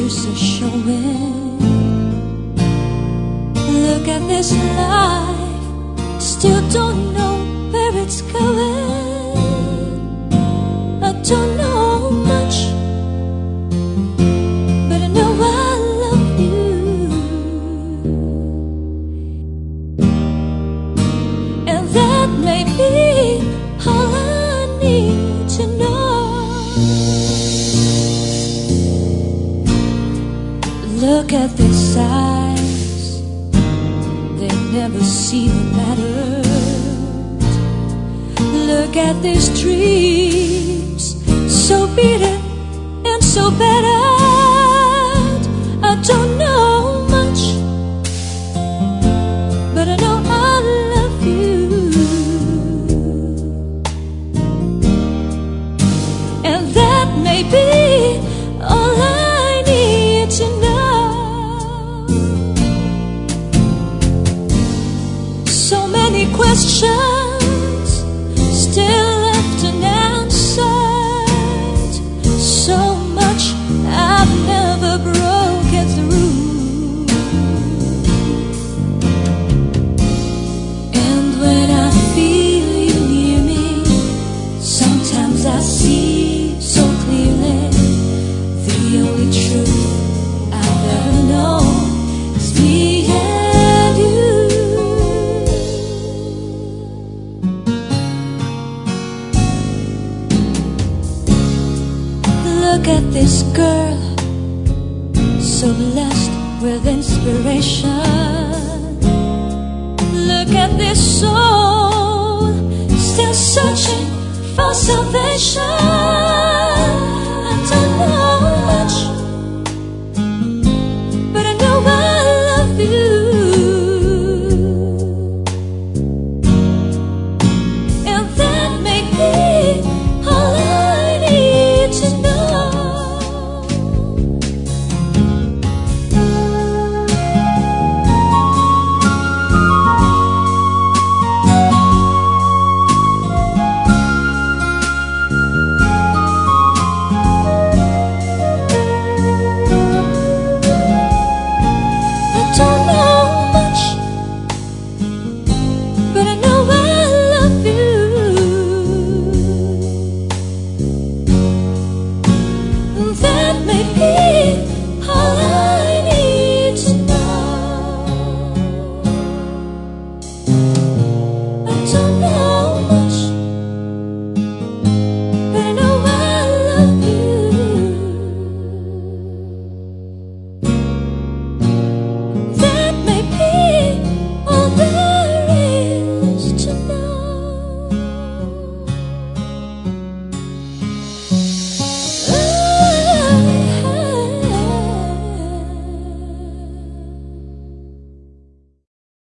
colors are showing. Look at this life, still don't know where it's going. I don't know much, but I know I love you, and that may be all I need to know. Look at these eyes, they never seem to matter. Look at these dreams, so beaten and so battered. I don't know much, but I know I love you, and that may be all I need to know. So many questions still left unanswered, so much I've never broken through. And when I feel you near me, sometimes I see so clearly the only truth I've ever known is me and you. Look at this girl, so blessed with inspiration. Look at this soul, still searching for salvation.